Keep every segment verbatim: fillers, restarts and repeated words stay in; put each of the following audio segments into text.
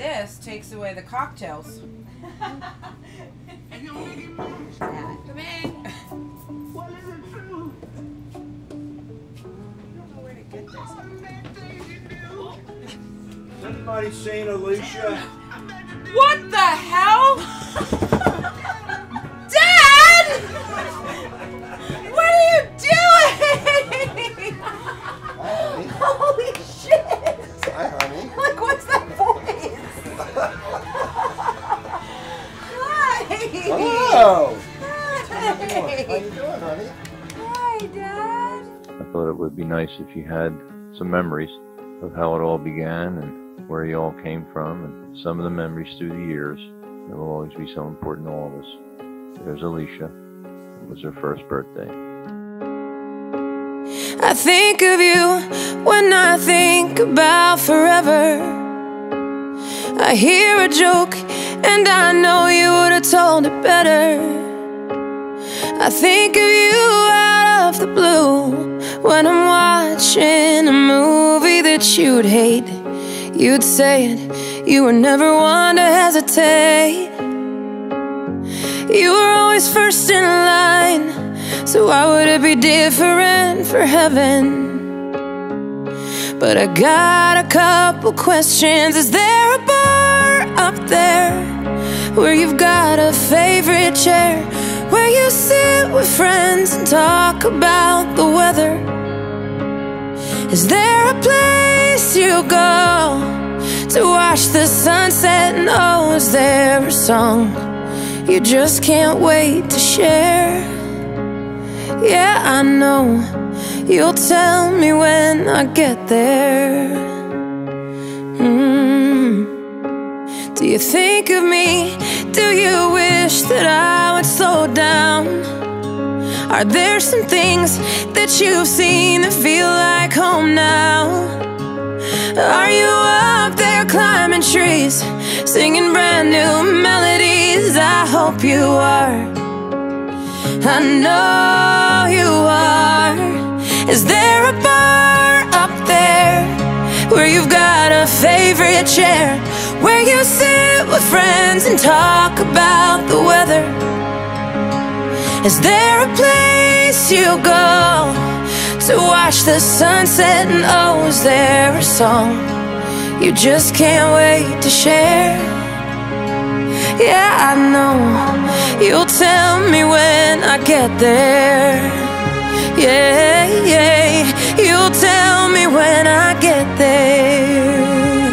this takes away the cocktails. Come in. What is it true? I don't know where to get this. Is anybody seen Alicia? What the hell? Dad! What are you doing? Holy shit! Hi, honey. Like, what's that voice? Hi! Hello. Hi! How you doing, honey? Hi, Dad. I thought it would be nice if you had some memories of how it all began and where you all came from, and some of the memories through the years that will always be so important to all of us. There's Alicia. It was her first birthday. I think of you when I think about forever. I hear a joke and I know you would have told it better. I think of you out of the blue when I'm watching a movie that you'd hate. You'd say it, you were never one to hesitate. You were always first in line, so why would it be different for heaven? But I got a couple questions. Is there a bar up there where you've got a favorite chair, where you sit with friends and talk about the weather? Is there a place you go to watch the sunset? And oh, is there a song you just can't wait to share? Yeah, I know you'll tell me when I get there. mm. Do you think of me? Do you wish that I would slow down? Are there some things that you've seen that feel like home now? Are you up there climbing trees, singing brand new melodies? I hope you are. I know you are. Is there a bar up there where you've got a favorite chair, where you sit with friends and talk about the weather? Is there a place you go to watch the sunset? And oh, is there a song you just can't wait to share? Yeah, I know you'll tell me when I get there. Yeah, yeah, you'll tell me when I get there.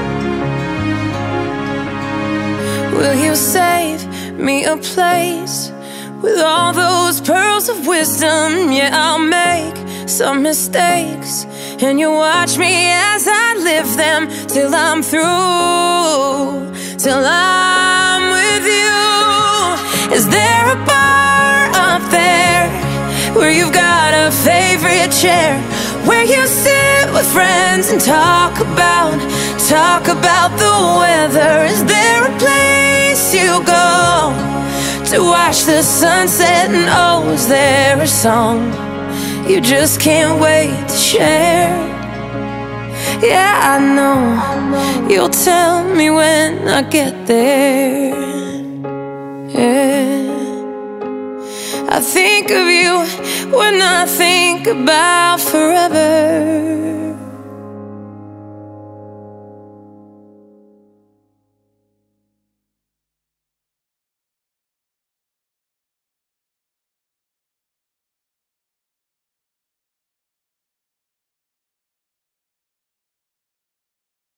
Will you save me a place with all those pearls of wisdom? Yeah, I'll make some mistakes, and you watch me as I live them till I'm through, till I'm with you. Is there a bar up there where you've got a favorite chair, where you sit with friends and talk about, talk about the weather? Is there a place you go to watch the sunset? And oh, is there a song you just can't wait to share? Yeah, I know you'll tell me when I get there. Yeah, I think of you when I think about forever.